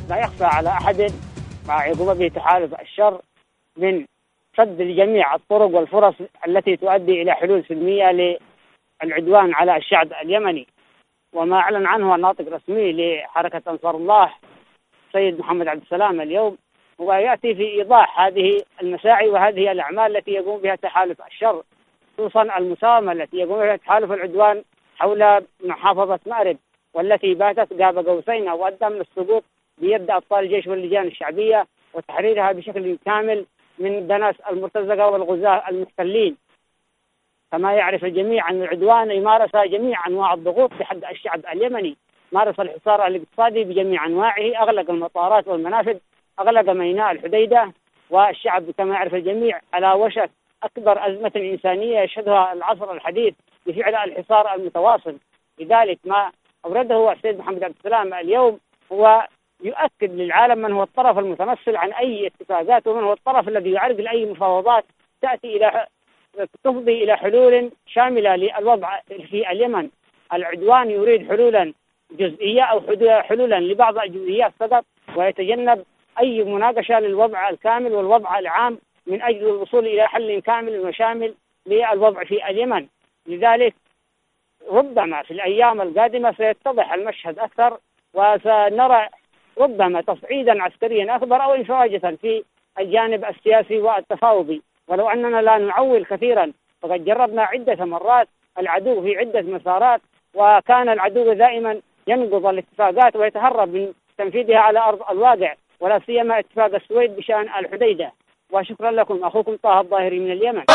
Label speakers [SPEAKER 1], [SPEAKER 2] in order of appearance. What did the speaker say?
[SPEAKER 1] لا يخفى على أحد ما يقوم به تحالف الشر من سد جميع الطرق والفرص التي تؤدي إلى حلول سلمية للعدوان على الشعب اليمني. وما أعلن عنه الناطق الرسمي لحركة أنصار الله سيد محمد عبد السلام اليوم هو يأتي في إيضاح هذه المساعي وهذه الأعمال التي يقوم بها تحالف الشر، خصوصا المساومة التي يقوم بها تحالف العدوان حول محافظة مأرب، والتي باتت قاب قوسين أو أدنى من السقوط بيد أبطال الجيش واللجان الشعبية وتحريرها بشكل كامل من دنس المرتزقة والغزاة المحتلين. كما يعرف الجميع أن العدوان يمارس جميع أنواع الضغوط في حق الشعب اليمني، مارس الحصار الاقتصادي بجميع أنواعه، أغلق المطارات والمنافذ، أغلق ميناء الحديدة، والشعب كما يعرف الجميع على وشك أكبر أزمة إنسانية يشهدها العصر الحديث بفعل الحصار المتواصل. لذلك ما أورده السيد محمد عبد السلام اليوم هو يؤكد للعالم من هو الطرف المتمثل عن أي اتفاقات، ومن هو الطرف الذي يعرقل أي مفاوضات تفضي إلى حلول شاملة للوضع في اليمن. العدوان يريد حلولا جزئية أو حلولا لبعض الجزئيات فقط، ويتجنب أي مناقشة للوضع الكامل والوضع العام من أجل الوصول إلى حل كامل وشامل للوضع في اليمن. لذلك ربما في الأيام القادمة سيتضح المشهد أكثر، وسنرى ربما تصعيدا عسكريا أكبر أو انفراجة في الجانب السياسي والتفاوضي. ولو أننا لا نعول كثيرا فقد جربنا عدة مرات العدو في عدة مسارات، وكان العدو دائما ينقض الاتفاقات ويتهرب من تنفيذها على أرض الواقع، ولا سيما اتفاق السويد بشأن الحديدة. وشكرا لكم، أخوكم طه الظاهري من اليمن.